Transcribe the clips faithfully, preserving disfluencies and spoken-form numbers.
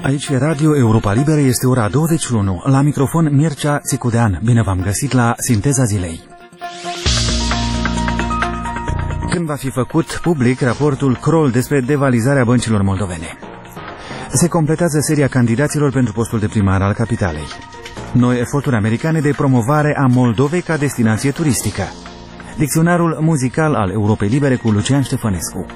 Aici e Radio Europa Liberă, este ora douăzeci și unu. La microfon Mircea Țicudean. Bine v-am găsit la Sinteza Zilei. Când va fi făcut public raportul Kroll despre devalizarea băncilor moldovene? Se completează seria candidaților pentru postul de primar al capitalei. Noi eforturi americane de promovare a Moldovei ca destinație turistică. Dicționarul muzical al Europei Libere cu Lucian Ștefănescu.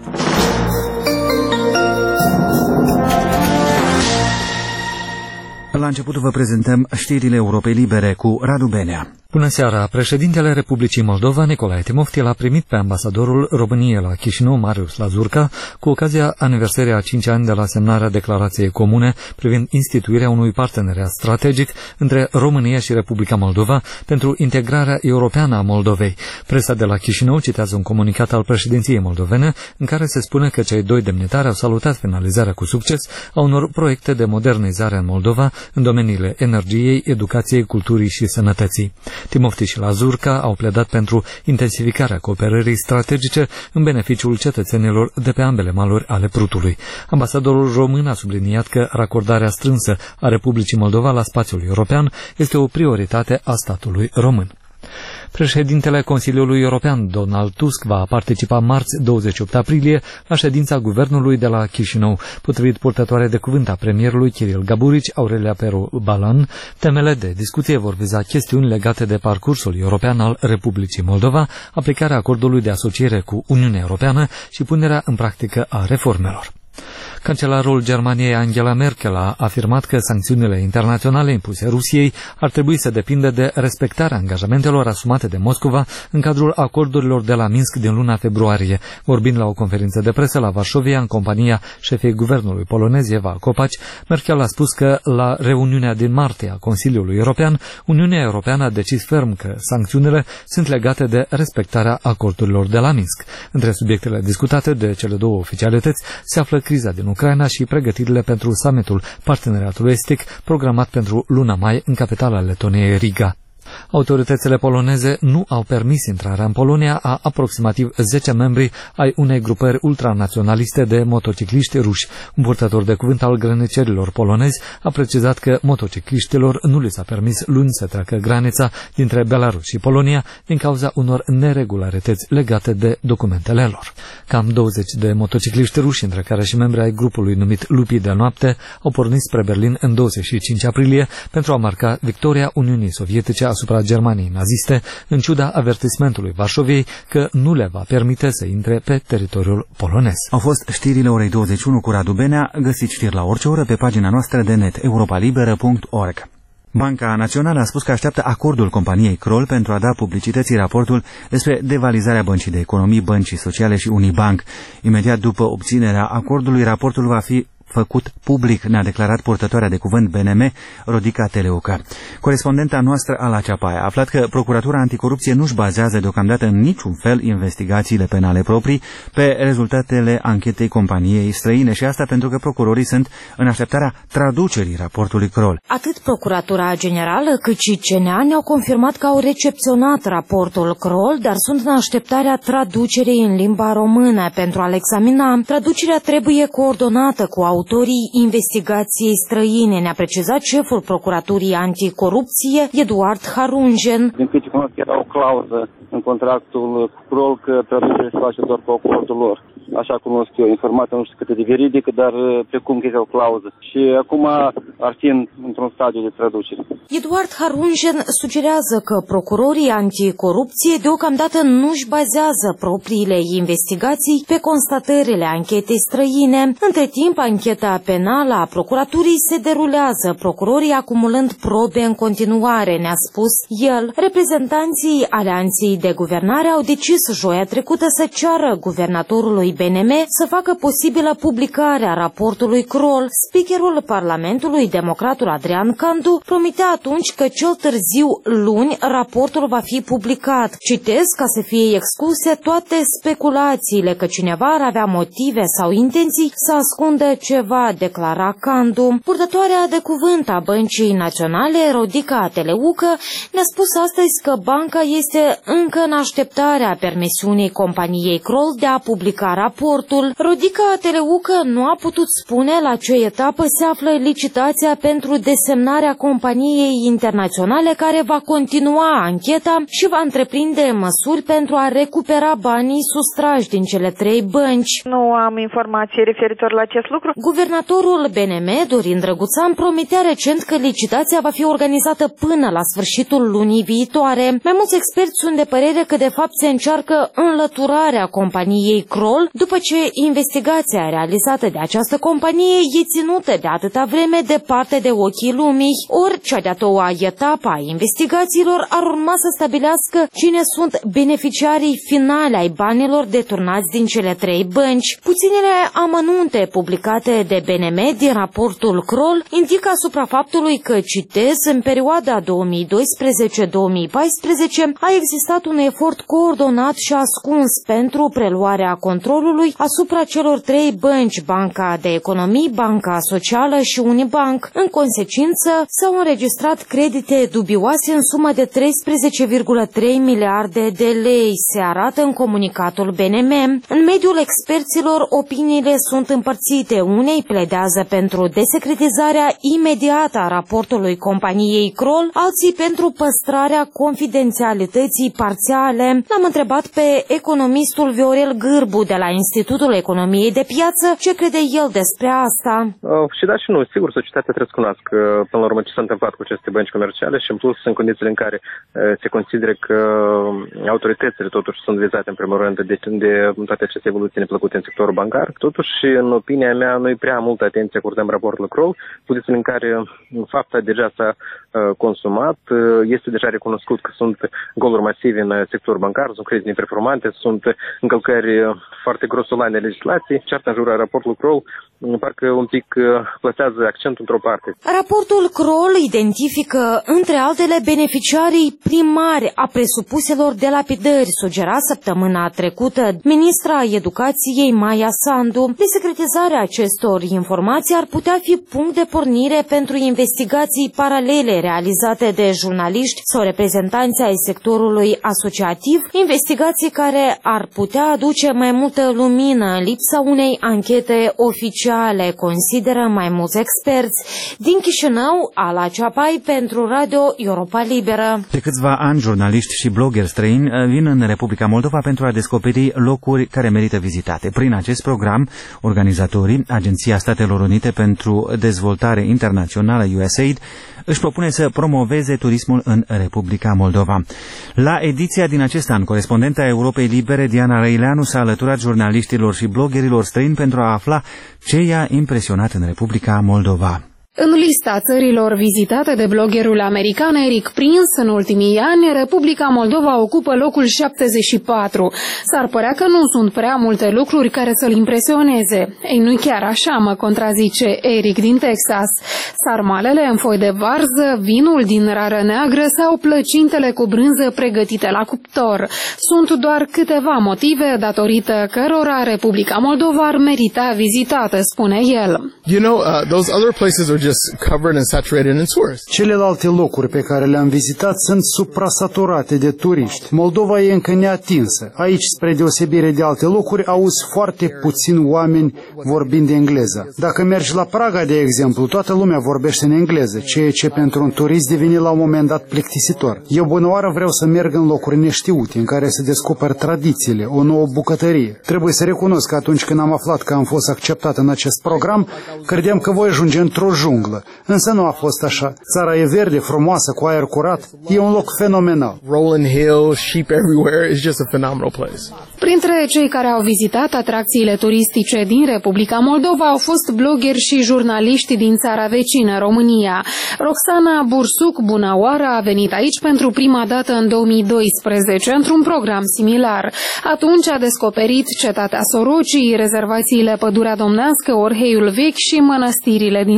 La început vă prezentăm știrile Europei Libere cu Radu Benea. Bună seara! Președintele Republicii Moldova, Nicolae Timofti, l-a primit pe ambasadorul României la Chișinău, Marius Lazurca, cu ocazia aniversării a cinci ani de la semnarea declarației comune privind instituirea unui parteneriat strategic între România și Republica Moldova pentru integrarea europeană a Moldovei. Presa de la Chișinău citează un comunicat al președinției moldovene în care se spune că cei doi demnitari au salutat finalizarea cu succes a unor proiecte de modernizare în Moldova în domeniile energiei, educației, culturii și sănătății. Timofti și Lazurca au pledat pentru intensificarea cooperării strategice în beneficiul cetățenilor de pe ambele maluri ale Prutului. Ambasadorul român a subliniat că racordarea strânsă a Republicii Moldova la spațiul european este o prioritate a statului român. Președintele Consiliului European, Donald Tusk, va participa marți douăzeci și opt aprilie la ședința guvernului de la Chișinău. Potrivit purtătoare de cuvânt a premierului Kiril Gaburici, Aurelia Peru Balan, temele de discuție vor viza chestiuni legate de parcursul european al Republicii Moldova, aplicarea acordului de asociere cu Uniunea Europeană și punerea în practică a reformelor. Cancelarul Germaniei Angela Merkel a afirmat că sancțiunile internaționale impuse Rusiei ar trebui să depindă de respectarea angajamentelor asumate de Moscova în cadrul acordurilor de la Minsk din luna februarie. Vorbind la o conferință de presă la Varșovia, în compania șefei guvernului polonez Eva Kopacz, Merkel a spus că la reuniunea din martie a Consiliului European, Uniunea Europeană a decis ferm că sancțiunile sunt legate de respectarea acordurilor de la Minsk. Între subiectele discutate de cele două oficialități se află criza din Ucraina și pregătirile pentru summitul Parteneriatului Estic programat pentru luna mai în capitala Letoniei, Riga. Autoritățile poloneze nu au permis intrarea în Polonia a aproximativ zece membri ai unei grupări ultranaționaliste de motocicliști ruși. Un purtător de cuvânt al grănicerilor polonezi a precizat că motocicliștilor nu li s-a permis luni să treacă granița dintre Belarus și Polonia din cauza unor neregularități legate de documentele lor. Cam douăzeci de motocicliști ruși, între care și membri ai grupului numit Lupii de Noapte, au pornit spre Berlin în douăzeci și cinci aprilie pentru a marca victoria Uniunii Sovietice asupra Germaniei naziste, în ciuda avertismentului Varșoviei că nu le va permite să intre pe teritoriul polonez. Au fost știrile orei douăzeci și unu cu Radu Benea. Găsiți știri la orice oră pe pagina noastră de net europalibera punct org. Banca Națională a spus că așteaptă acordul companiei Kroll pentru a da publicității raportul despre devalizarea Băncii de Economii, Băncii Sociale și Unibank. Imediat după obținerea acordului, raportul va fi făcut public, ne-a declarat purtătoarea de cuvânt B N M, Rodica Teleucă. Corespondenta noastră, Ala Ceapai, a aflat că Procuratura Anticorupție nu-și bazează deocamdată în niciun fel investigațiile penale proprii pe rezultatele anchetei companiei străine și asta pentru că procurorii sunt în așteptarea traducerii raportului Kroll. Atât Procuratura Generală cât și C N A ne-au confirmat că au recepționat raportul Kroll, dar sunt în așteptarea traducerii în limba română. Pentru a-l examina, traducerea trebuie coordonată cu autorii investigației străine, ne-a precizat șeful Procuraturii Anticorupție, Eduard Harungen. Din câte cunosc, era o clauză în contractul cu Kroll că traducerea se face doar cu acordul lor. Așa cunosc eu, informația nu știu cât de veridică, dar precum că este o clauză. Și acum ar fi într-un stadiu de traducere. Eduard Harungen sugerează că procurorii anticorupție deocamdată nu-și bazează propriile investigații pe constatările anchetei străine. Între timp, ancheta penală a procuraturii se derulează, procurorii acumulând probe în continuare, ne-a spus el. Reprezentanții Alianței de Guvernare au decis joia trecută să ceară guvernatorului B N M să facă posibilă publicarea raportului Kroll. Speakerul Parlamentului, democratul Adrian Candu, promitea atunci că cel târziu luni raportul va fi publicat. Citez, ca să fie excluse toate speculațiile că cineva ar avea motive sau intenții să ascundă ceva, declara Candu. Purtătoarea de cuvânt a Băncii Naționale, Rodica Teleucă, ne-a spus astăzi că banca este încă în așteptarea permisiunii companiei Kroll de a publica raportul. Rodica Teleucă nu a putut spune la ce etapă se află licitația pentru desemnarea companiei internaționale care va continua ancheta și va întreprinde măsuri pentru a recupera banii sustrași din cele trei bănci. Nu am informații referitor la acest lucru. Guvernatorul B N M, Dorin Drăguțan, promitea recent că licitația va fi organizată până la sfârșitul lunii viitoare. Mai mulți experți sunt de părere că de fapt se încearcă înlăturarea companiei Kroll după ce investigația realizată de această companie e ținută de atâta vreme departe de ochii lumii. Ori cea de-a doua etapă a investigațiilor ar urma să stabilească cine sunt beneficiarii finale ai banilor deturnați din cele trei bănci. Puținele amănunte publicate de B N M din raportul Kroll indică asupra faptului că, citez, în perioada două mii doisprezece două mii paisprezece a existat un efort coordonat și ascuns pentru preluarea controlului asupra celor trei bănci, Banca de Economii, Banca Socială și Unibank. În consecință, s-au înregistrat credite dubioase în sumă de treisprezece virgulă trei miliarde de lei, se arată în comunicatul B N M. În mediul experților, opiniile sunt împărțite. Unei pledează pentru desecretizarea imediată a raportului companiei Kroll, alții pentru păstrarea confidențialității parțiale. L-am întrebat pe economistul Viorel Gârbu de la Institutul Economiei de Piață ce crede el despre asta. Uh, și da și nu, sigur, societatea trebuie să cunoască până la urmă ce s-a întâmplat cu aceste bănci comerciale și în plus în condițiile în care uh, se consideră că autoritățile totuși sunt vizate în primul rând de, de toate aceste evoluții neplăcute în sectorul bancar. Totuși, în opinia mea, noi prea multă atenție acordăm raportul Kroll, condițiile în care fapta deja s-a uh, consumat, uh, este deja recunoscut că sunt goluri masive în sectorul bancar, sunt credite neperformante, sunt încălcări foarte grosolane ale legislației. Cearta în jurul raportului Kroll parcă un pic plasează accentul într-o parte. Raportul Kroll identifică, între altele, beneficiarii primari a presupuselor delapidări, sugera săptămâna trecută ministra Educației Maia Sandu. Desecretizarea acestor informații ar putea fi punct de pornire pentru investigații paralele realizate de jurnaliști sau reprezentanți ai sectorului asociativ, investigații care ar putea aduce mai multă lumină în lipsa unei anchete oficiale, consideră mai mulți experți. Din Chișinău, Ala Ceapai pentru Radio Europa Liberă. De câțiva ani, jurnaliști și bloggeri străini vin în Republica Moldova pentru a descoperi locuri care merită vizitate. Prin acest program, organizatorii, Agenția Statelor Unite pentru Dezvoltare Internațională U S A I D, își propune să promoveze turismul în Republica Moldova. La ediția din acest an, corespondenta Europei Libere, Diana Răileanu, s-a alăturat jurnaliștilor și bloggerilor străini pentru a afla ce i-a impresionat în Republica Moldova. În lista țărilor vizitate de bloggerul american Eric Prince în ultimii ani, Republica Moldova ocupă locul șaptezeci și patru. S-ar părea că nu sunt prea multe lucruri care să-l impresioneze. Ei, nu chiar așa, mă contrazice Eric din Texas. Sarmalele în foi de varză, vinul din rară neagră sau plăcintele cu brânză pregătite la cuptor. Sunt doar câteva motive datorită cărora Republica Moldova ar merita vizitată, spune el. You know, uh, those other places are just covered and saturated in tourists. Celelalte locuri pe care le-am vizitat sunt suprasaturate de turiști. Moldova e încă neatinsă. Aici, spre deosebire de alte locuri, auzi foarte puțin oameni vorbind engleză. Dacă mergi la Praga, de exemplu, toată lumea vorbește în engleză, ceea ce pentru un turist devine la un moment dat plictisitor. Eu bună oară vreau să merg în locuri neștiute, în care se descoperă tradițiile, o nouă bucătărie. Trebuie să recunosc că atunci când am aflat că am fost acceptat în acest program, credeam că voi ajunge într-o junglă. Însă nu a fost așa. Țara e verde, frumoasă, cu aer curat. E un loc fenomenal. Rolling hills, sheep everywhere. It's just a phenomenal place. Printre cei care au vizitat atracțiile turistice din Republica Moldova au fost bloggeri și jurnaliști din țara vecină, România. Roxana Bursuc Bunaoară a venit aici pentru prima dată în două mii doisprezece, într-un program similar. Atunci a descoperit cetatea Sorocii, rezervațiile Pădurea Domnească, Orheiul Vechi și mănăstirile din zonă.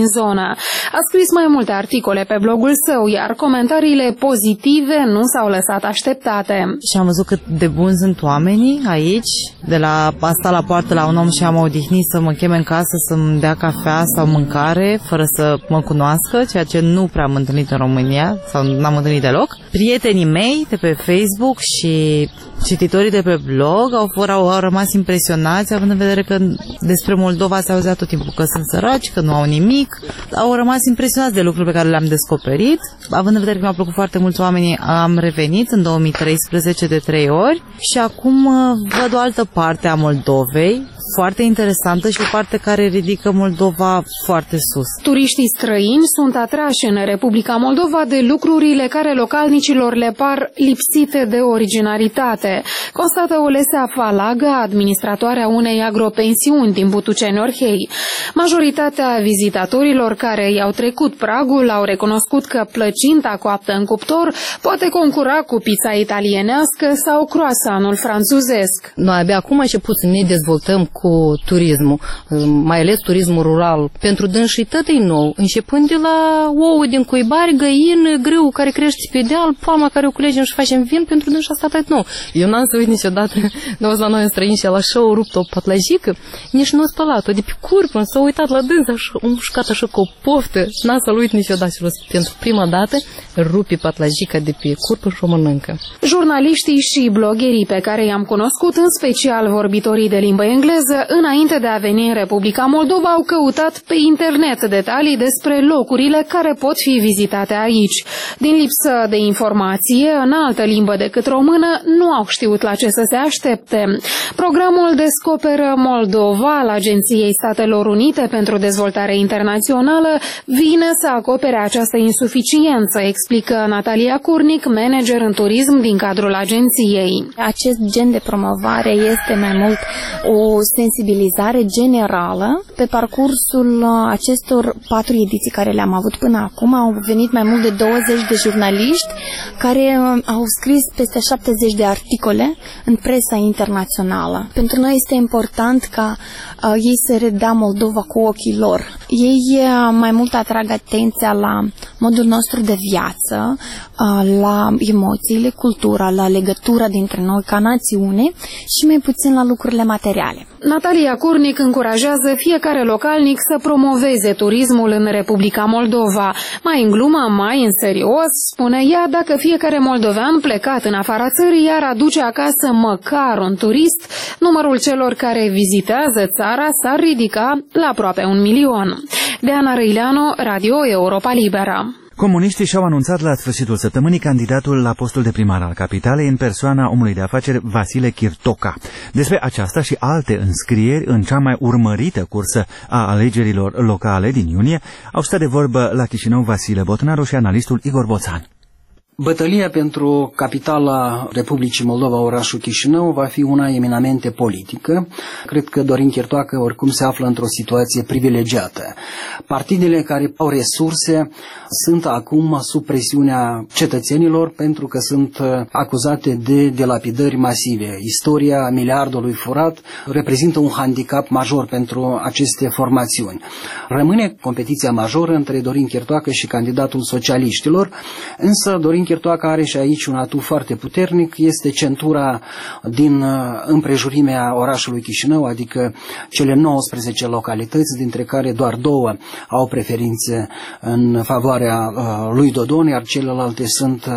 Ucraina. A scris mai multe articole pe blogul său, iar comentariile pozitive nu s-au lăsat așteptate. Și am văzut cât de buni sunt oamenii aici, de la asta la poartă la un om și am odihnit să mă cheme în casă să-mi dea cafea sau mâncare, fără să mă cunoască, ceea ce nu prea am întâlnit în România, sau n-am întâlnit deloc. Prietenii mei de pe Facebook și cititorii de pe blog au, au, au rămas impresionați, având în vedere că despre Moldova se auzea tot timpul că sunt săraci, că nu au nimic. Au rămas impresionați de lucruri pe care le-am descoperit. Având în vedere că mi-au plăcut foarte mulți oameni, am revenit în două mii treisprezece de trei ori și acum văd o altă parte a Moldovei, foarte interesantă și o parte care ridică Moldova foarte sus. Turiștii străini sunt atrași în Republica Moldova de lucrurile care localnicilor le par lipsite de originalitate, constată Olesea Falaga, administratoarea unei agropensiuni din Butuceni Orhei. Majoritatea vizitatorilor care i-au trecut pragul au recunoscut că plăcinta coaptă în cuptor poate concura cu pizza italienească sau croissant-ul franțuzesc. Noi abia acum început să ne dezvoltăm cu turismul, mai ales turismul rural. Pentru dânsii tot e nou, începând de la ouă din cuibare, găină, grâu care crește pe deal, poama care o culegem și facem vin, pentru dânsi asta tot nou. Eu n-am să uit niciodată, de la noi în străini și la show rupt o patlajică, nici nu a spălat-o de pe curpă, s-a uitat la dâns, așa, a mușcat așa cu o poftă, n-am să-l uit niciodată și pentru prima dată rupi patlajica de pe curpă și o mănâncă. Jurnaliștii și bloggerii pe care i-am cunoscut, în special vorbitorii de limbă engleză, înainte de a veni în Republica Moldova, au căutat pe internet detalii despre locurile care pot fi vizitate aici. Din lipsă de informație în altă limbă decât română, nu au știut la ce să se aștepte. Programul Descoperă Moldova al Agenției Statelor Unite pentru Dezvoltare Internațională vine să acopere această insuficiență, explică Natalia Curnic, manager în turism din cadrul agenției. Acest gen de promovare este mai mult o sensibilizare generală. Pe parcursul acestor patru ediții care le-am avut până acum au venit mai mult de douăzeci de jurnaliști care au scris peste șaptezeci de articole în presa internațională. Pentru noi este important ca uh, ei să redea Moldova cu ochii lor. Ei uh, mai mult atrag atenția la modul nostru de viață, uh, la emoțiile, cultura, la legătura dintre noi ca națiune și mai puțin la lucrurile materiale. Natalia Curnic încurajează fiecare localnic să promoveze turismul în Republica Moldova. Mai în glumă, mai în serios, spune ea, dacă fiecare moldovean plecat în afara țării ar aduce acasă măcar un turist, numărul celor care vizitează țara s-ar ridica la aproape un milion. Deana Răileanu, Radio Europa Liberă. Comuniștii și-au anunțat la sfârșitul săptămânii candidatul la postul de primar al capitalei în persoana omului de afaceri Vasile Chirtoca. Despre aceasta și alte înscrieri în cea mai urmărită cursă a alegerilor locale din iunie au stat de vorbă la Chișinău Vasile Botnaru și analistul Igor Boțan. Bătălia pentru capitala Republicii Moldova, orașul Chișinău, va fi una eminamente politică. Cred că Dorin Chirtoacă oricum se află într-o situație privilegiată. Partidele care au resurse sunt acum sub presiunea cetățenilor pentru că sunt acuzate de delapidări masive. Istoria miliardului furat reprezintă un handicap major pentru aceste formațiuni. Rămâne competiția majoră între Dorin Chirtoacă și candidatul socialiștilor, însă Dorin Chirtoacă are și aici un atu foarte puternic, este centura din împrejurimea orașului Chișinău, adică cele nouăsprezece localități, dintre care doar două au preferințe în favoarea lui Dodon, iar celelalte sunt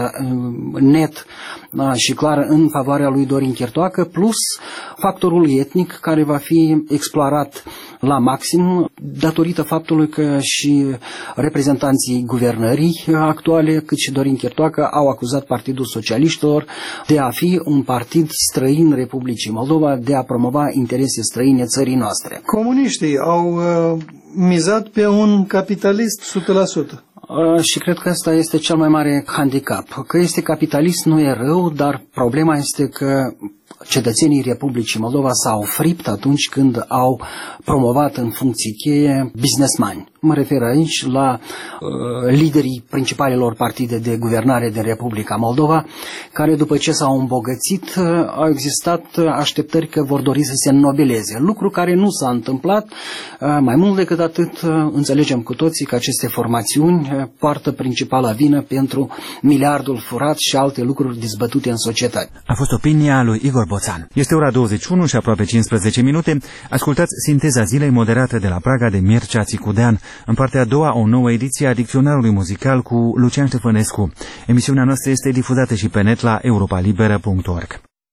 net și clar în favoarea lui Dorin Chirtoacă, plus factorul etnic care va fi explorat la maxim datorită faptului că și reprezentanții guvernării actuale, cât și Dorin Chirtoacă au acuzat Partidul Socialiștilor de a fi un partid străin Republicii Moldova, de a promova interese străine țării noastre. Comuniștii au uh, mizat pe un capitalist o sută la sută. Uh, și cred că ăsta este cel mai mare handicap. Că este capitalist nu e rău, dar problema este că cetățenii Republicii Moldova s-au fript atunci când au promovat în funcții cheie businessmani. Mă refer aici la uh, liderii principalelor partide de guvernare din Republica Moldova, care după ce s-au îmbogățit uh, au existat așteptări că vor dori să se înnobeleze, lucru care nu s-a întâmplat. Uh, mai mult decât atât, uh, înțelegem cu toții că aceste formațiuni uh, poartă principala vină pentru miliardul furat și alte lucruri dezbătute în societate. A fost opinia lui Igor Boțan. Este ora douăzeci și unu și aproape cincisprezece minute. Ascultați Sinteza zilei, moderată de la Praga de Mircea Țicudean. În partea a doua, o nouă ediție a Dicționarului muzical cu Lucian Ștefănescu. Emisiunea noastră este difuzată și pe net la europa liberă punct org.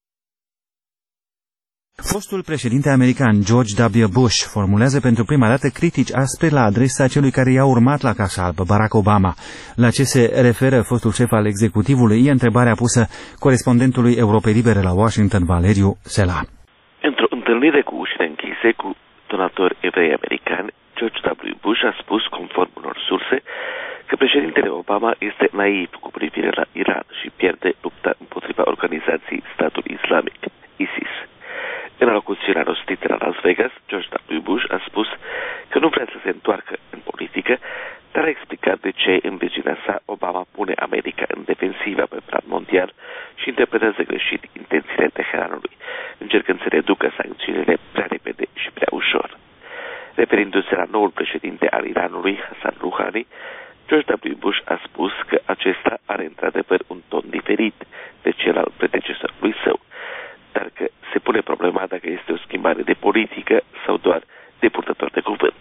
Fostul președinte american George W. Bush formulează pentru prima dată critici aspre la adresa celui care i-a urmat la Casa Albă, Barack Obama. La ce se referă fostul șef al executivului e întrebarea pusă corespondentului Europei Libere la Washington, Valeriu Sela. Într-o întâlnire cu ușile închise cu donatori evrei americani, George W. Bush a spus, conform unor surse, că președintele Obama este naiv cu privire la Iran și pierde lupta împotriva organizației Statul Islamic, ISIS. În alocuțiunea rostită la Las Vegas, George W. Bush a spus că nu vrea să se întoarcă în politică, dar a explicat de ce în viziunea sa Obama pune America în defensivă pe plan mondial și interpretează greșit intențiile Teheranului, încercând să reducă sancțiunile prea repede și prea ușor. Referindu-se la noul președinte al Iranului, Hassan Rouhani, George W. Bush a spus că acesta are într-adevăr un ton diferit de cel al predecesorului său, dar că se pune problema dacă este o schimbare de politică sau doar de purtător de cuvânt.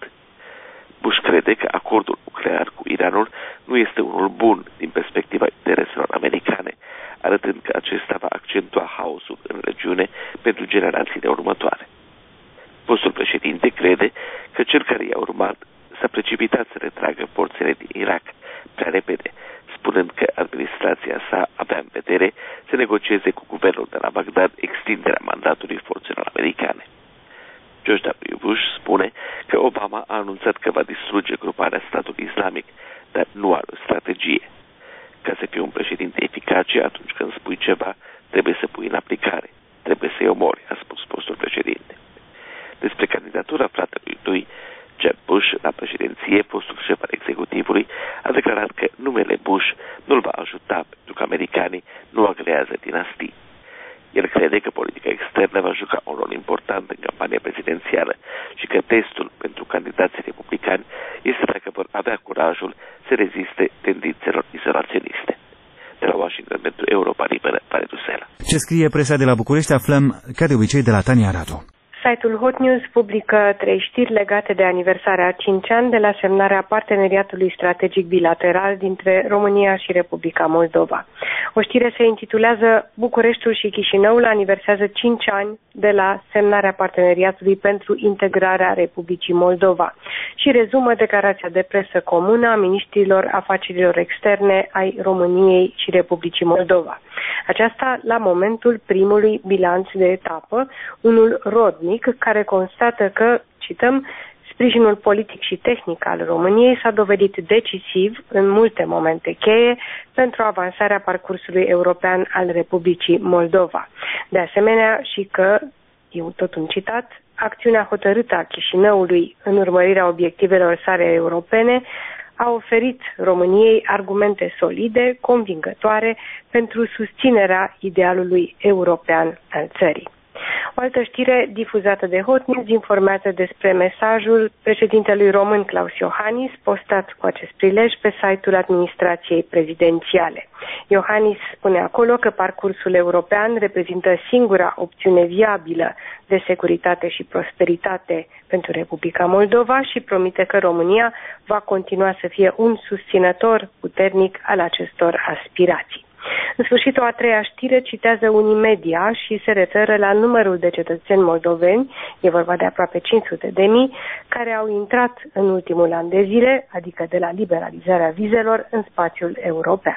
Bush crede că acordul nuclear cu Iranul nu este unul bun din perspectiva intereselor americane, arătând că acesta va accentua haosul în regiune pentru generațiile următoare. Fostul președinte crede că cel care i-a urmat s-a precipitat să retragă forțele din Irak prea repede, spunând că administrația sa avea în vedere să negocieze cu guvernul de la Bagdad extinderea mandatului forțelor americane. George W. Bush spune că Obama a anunțat că va distruge gruparea Statului Islamic, dar nu are o strategie. Ca să fii un președinte eficace, atunci când spui ceva, trebuie să pui în aplicare, trebuie să-i omori, a spus fostul președinte. Despre candidatura fratelui lui Jeb Bush la președinție, fostul șef al executivului a declarat că numele Bush nu-l va ajuta pentru că americanii nu agrează dinastii. El crede că politica externă va juca un rol important în campania prezidențială și că testul pentru candidații republicani este dacă vor avea curajul să reziste tendințelor izolaționiste. De la Washington pentru Europa Liberă, Valeriu Sela. Ce scrie presa de la București aflăm, ca de obicei, de la Tania Radu. Site-ul Hot News publică trei știri legate de aniversarea a cinci ani de la semnarea parteneriatului strategic bilateral dintre România și Republica Moldova. O știre se intitulează Bucureștiul și Chișinăul aniversează cinci ani de la semnarea parteneriatului pentru integrarea Republicii Moldova și rezumă declarația de presă comună a miniștrilor afacerilor externe ai României și Republicii Moldova. Aceasta la momentul primului bilanț de etapă, unul rodnic, care constată că, cităm, sprijinul politic și tehnic al României s-a dovedit decisiv în multe momente cheie pentru avansarea parcursului european al Republicii Moldova. De asemenea și că, eu tot un citat, acțiunea hotărâtă a Chișinăului în urmărirea obiectivelor sale europene a oferit României argumente solide, convingătoare pentru susținerea idealului european al țării. O altă știre difuzată de Hot News informează despre mesajul președintelui român Klaus Iohannis postat cu acest prilej pe site-ul administrației prezidențiale. Iohannis spune acolo că parcursul european reprezintă singura opțiune viabilă de securitate și prosperitate pentru Republica Moldova și promite că România va continua să fie un susținător puternic al acestor aspirații. În sfârșit, o a treia știre citează Unimedia și se referă la numărul de cetățeni moldoveni, e vorba de aproape cinci sute de mii, care au intrat în ultimul an de zile, adică de la liberalizarea vizelor, în spațiul european.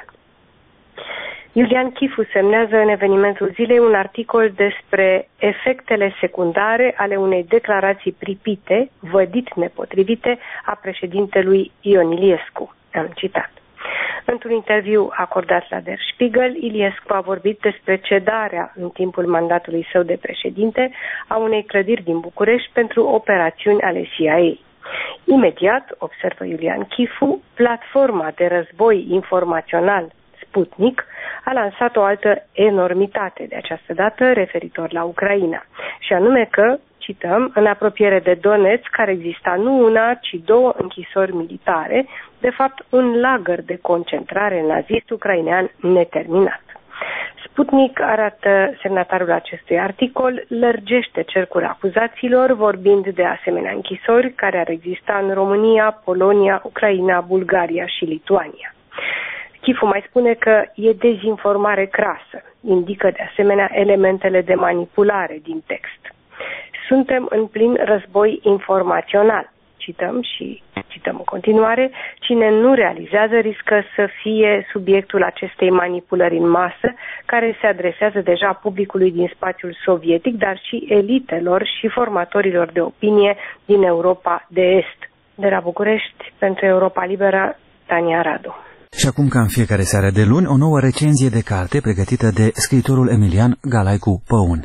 Iulian Chifu semnează în evenimentul zilei un articol despre efectele secundare ale unei declarații pripite, vădit nepotrivite, a președintelui Ion Iliescu. Am citat. Într-un interviu acordat la Der Spiegel, Iliescu a vorbit despre cedarea în timpul mandatului său de președinte a unei clădiri din București pentru operațiuni ale C I A. Imediat, observă Iulian Chifu, platforma de război informațional Sputnik a lansat o altă enormitate, de această dată referitor la Ucraina, și anume că, cităm, în apropiere de Donetsk, care exista nu una, ci două închisori militare, de fapt un lagăr de concentrare nazist ucrainean neterminat. Sputnik, arată semnatarul acestui articol, lărgește cercul acuzațiilor, vorbind de asemenea închisori care ar exista în România, Polonia, Ucraina, Bulgaria și Lituania. Chifu mai spune că e dezinformare crasă, indică de asemenea elementele de manipulare din text. Suntem în plin război informațional. Cităm și cităm în continuare, cine nu realizează riscă să fie subiectul acestei manipulări în masă, care se adresează deja publicului din spațiul sovietic, dar și elitelor și formatorilor de opinie din Europa de Est. De la București, pentru Europa Liberă, Tania Radu. Și acum, ca în fiecare seară de luni, o nouă recenzie de carte pregătită de scriitorul Emilian Galaicu Păun.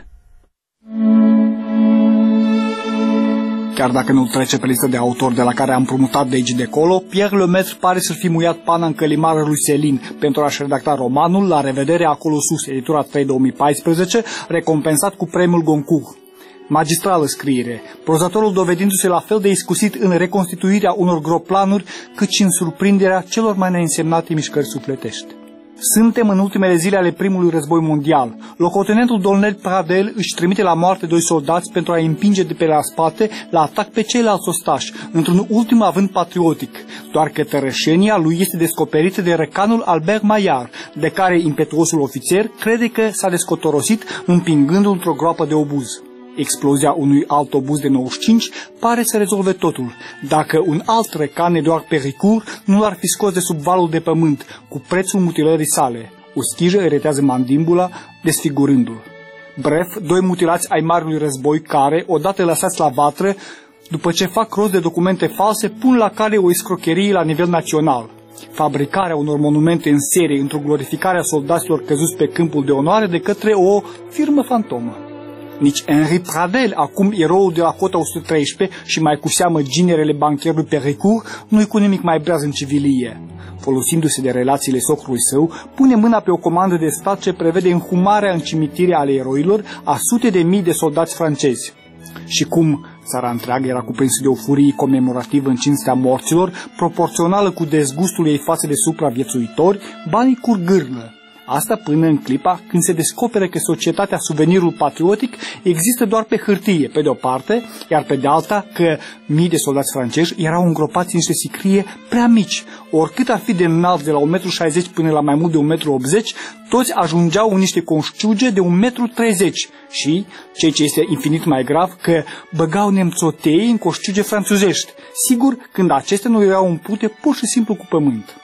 Chiar dacă nu trece pe listă de autori de la care am împrumutat de aici de acolo, Pierre Lemaitre pare să-și fi muiat pana în călimară lui Céline pentru a-și redacta romanul La revedere acolo sus, editura trei două mii paisprezece, recompensat cu premiul Goncourt. Magistrală scriere, prozatorul dovedindu-se la fel de iscusit în reconstituirea unor groplanuri, cât și în surprinderea celor mai neînsemnate mișcări sufletești. Suntem în ultimele zile ale primului război mondial. Locotenentul Dolnel Pradel își trimite la moarte doi soldați pentru a-i împinge de pe la spate la atac pe ceilalți ostași, într-un ultim avânt patriotic, doar că tărășenia lui este descoperită de răcanul Albert Maillard, de care impetuosul ofițer crede că s-a descotorosit împingându-l într-o groapă de obuz. Explozia unui alt obuz de nouăzeci și cinci pare să rezolve totul, dacă un alt răcan, Eduard Pericourt, nu l-ar fi scos de sub valul de pământ, cu prețul mutilării sale. O schijă eretează mandibula, desfigurându-l. Bref, doi mutilați ai marului război care, odată lăsați la vatră, după ce fac rost de documente false, pun la cale o escrocherie la nivel național. Fabricarea unor monumente în serie într-o glorificare a soldaților căzuți pe câmpul de onoare de către o firmă fantomă. Nici Henri Pradel, acum eroul de la cota o sută treisprezece și mai cu seamă ginerele bancherului Pericourt, nu-i cu nimic mai breaz în civilie. Folosindu-se de relațiile socrului său, pune mâna pe o comandă de stat ce prevede înhumarea în cimitire ale eroilor a sute de mii de soldați francezi. Și cum țara întreagă era cuprinsă de o furie comemorativă în cinstea morților, proporțională cu dezgustul ei față de supraviețuitori, banii curg gârlă. Asta până în clipa când se descoperă că societatea suvenirul patriotic există doar pe hârtie, pe de o parte, iar pe de alta că mii de soldați francezi erau îngropați în niște sicrie prea mici. Oricât ar fi de înalt, de la un metru șaizeci până la mai mult de un metru optzeci, toți ajungeau în niște conșciuge de un metru treizeci și, ceea ce este infinit mai grav, că băgau nemțotei în conșciuge franțuzești, sigur când acestea nu erau umplute pur și simplu cu pământ.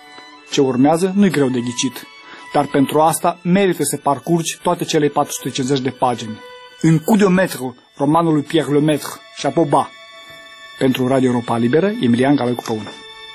Ce urmează nu-i greu de ghicit. Dar pentru asta merită să parcurgi toate cele patru sute cincizeci de pagini. Un coup de metru, romanul lui Pierre Lemaitre, chapeau bas. Pentru Radio Europa Liberă, Emilian Galaicu Păun.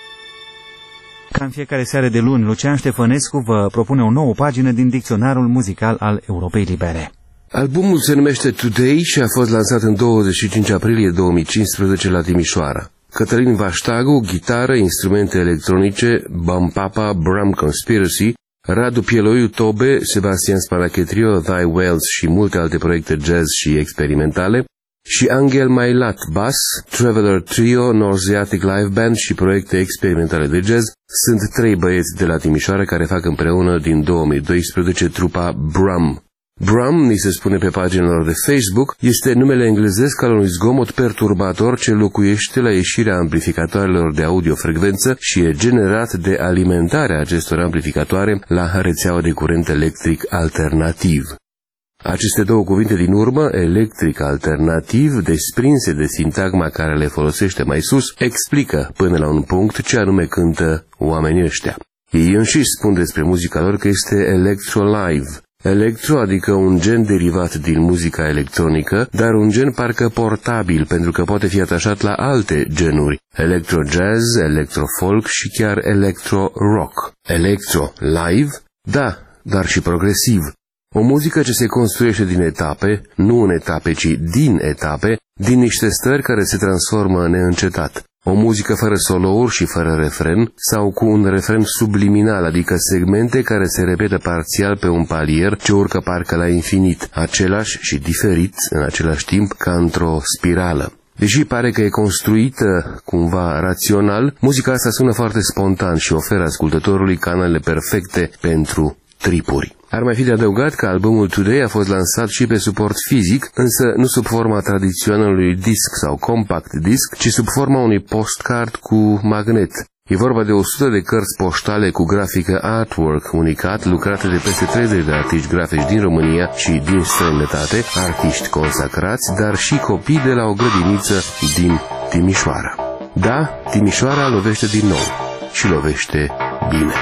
Ca în fiecare seară de luni, Lucian Ștefănescu vă propune o nouă pagină din dicționarul muzical al Europei Libere. Albumul se numește Today și a fost lansat în douăzeci și cinci aprilie două mii cincisprezece la Timișoara. Cătălin Vaștagu, gitară, instrumente electronice, Bam Papa, Bram Conspiracy, Radu Pieloiu Tobe, Sebastian Sparachetrio, Thy Wells și multe alte proiecte jazz și experimentale, și Angel Mailat Bass, Traveler Trio, Norseatic Live Band și proiecte experimentale de jazz, sunt trei băieți de la Timișoara care fac împreună din două mii doisprezece trupa Brum. Brum, ni se spune pe paginilor de Facebook, este numele englezesc al unui zgomot perturbator ce locuiește la ieșirea amplificatoarelor de audiofrecvență și e generat de alimentarea acestor amplificatoare la rețeaua de curent electric alternativ. Aceste două cuvinte din urmă, electric alternativ, desprinse de sintagma care le folosește mai sus, explică până la un punct ce anume cântă oamenii ăștia. Ei înșiși spun despre muzica lor că este electro-live. Electro, adică un gen derivat din muzica electronică, dar un gen parcă portabil, pentru că poate fi atașat la alte genuri, electro-jazz, electro-folk și chiar electro-rock. Electro live? Da, dar și progresiv. O muzică ce se construiește din etape, nu în etape, ci din etape, din niște stări care se transformă neîncetat. O muzică fără solouri și fără refren, sau cu un refren subliminal, adică segmente care se repetă parțial pe un palier ce urcă parcă la infinit, același și diferit în același timp ca într-o spirală. Deși pare că e construită cumva rațional, muzica asta sună foarte spontan și oferă ascultătorului canalele perfecte pentru tripuri. Ar mai fi de adăugat că albumul Today a fost lansat și pe suport fizic, însă nu sub forma tradiționalului disc sau compact disc, ci sub forma unui postcard cu magnet. E vorba de o sută de cărți poștale cu grafică artwork unicat, lucrate de peste treizeci de artiști grafici din România și din străinătate, artiști consacrați, dar și copii de la o grădiniță din Timișoara. Da, Timișoara lovește din nou și lovește bine.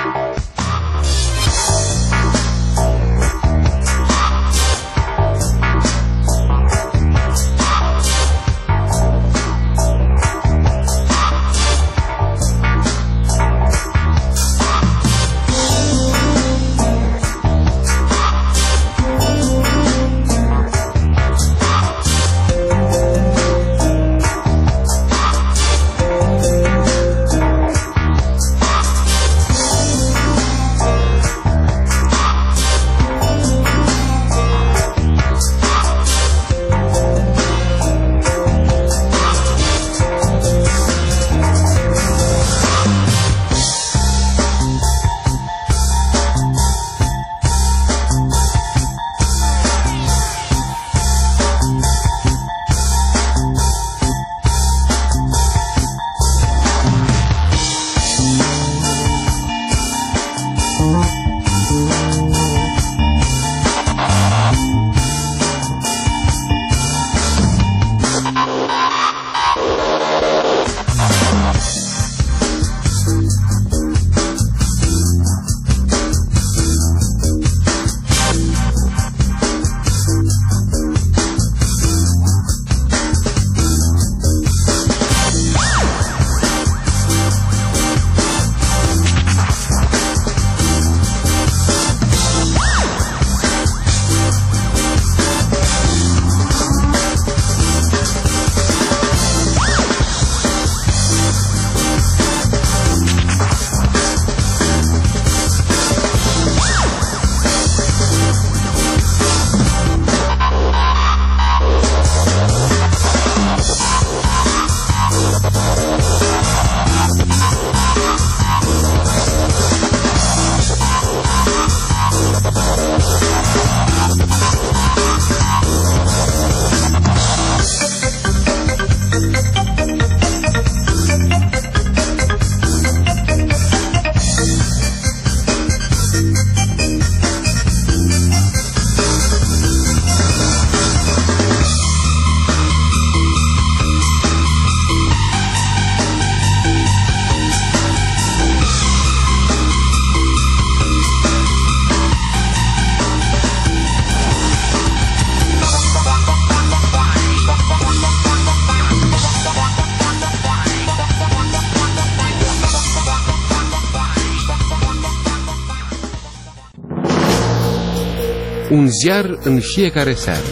Un ziar în fiecare seară.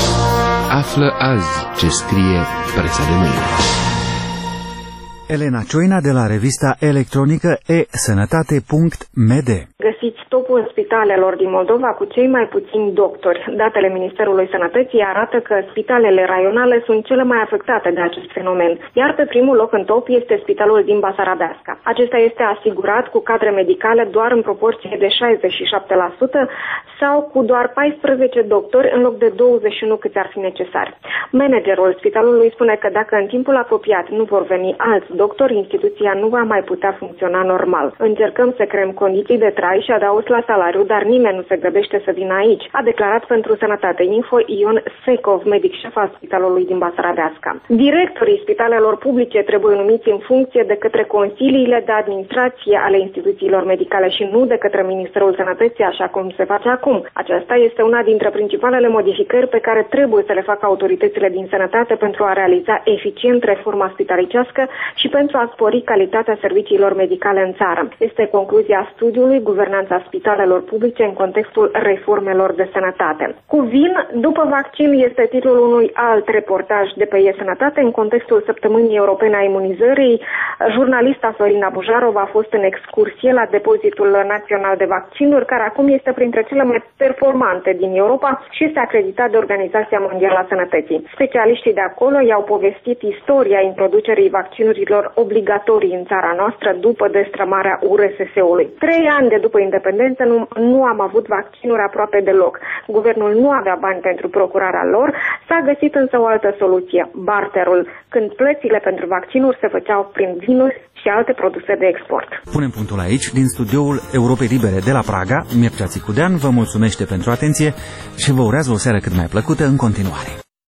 Află azi ce scrie presa de mâine. Elena Cioina de la revista electronică e sănătate punct m d. Găsiți topul spitalelor din Moldova cu cei mai puțini doctori. Datele Ministerului Sănătății arată că spitalele raionale sunt cele mai afectate de acest fenomen, iar pe primul loc în top este spitalul din Basarabeasca. Acesta este asigurat cu cadre medicale doar în proporție de șaizeci și șapte la sută sau cu doar paisprezece doctori în loc de douăzeci și unu câți ar fi necesari. Managerul spitalului spune că dacă în timpul apropiat nu vor veni alți doctori, instituția nu va mai putea funcționa normal. Încercăm să creăm condiții de trai și adaos la salariu, dar nimeni nu se grăbește să vină aici, a declarat pentru Sănătate Info Ion Secov, medic șef al spitalului din Basarabeasca. Directorii spitalelor publice trebuie numiți în funcție de către consiliile de administrație ale instituțiilor medicale și nu de către Ministerul Sănătății, așa cum se face acum. Aceasta este una dintre principalele modificări pe care trebuie să le facă autoritățile din sănătate pentru a realiza eficient reforma spitalicească și pentru a spori calitatea serviciilor medicale în țară. Este concluzia studiului Guvernanța spitalelor publice în contextul reformelor de sănătate. Cuvin, după vaccin, este titlul unui alt reportaj de pe E-Sănătate în contextul Săptămânii Europene a Imunizării. Jurnalista Sorina Bujarov a fost în excursie la depozitul național de vaccinuri, care acum este printre cele mai performante din Europa și este acreditat de Organizația Mondială a Sănătății. Specialiștii de acolo i-au povestit istoria introducerii vaccinurilor obligatorii în țara noastră după destrămarea U R S S-ului. Trei ani de după independență nu, nu am avut vaccinuri aproape deloc. Guvernul nu avea bani pentru procurarea lor, s-a găsit însă o altă soluție, barterul, când plățile pentru vaccinuri se făceau prin vinuri și alte produse de export. Punem punctul aici, din studioul Europei Libere de la Praga. Mircea Țicudean vă mulțumește pentru atenție și vă urează o seară cât mai plăcută în continuare.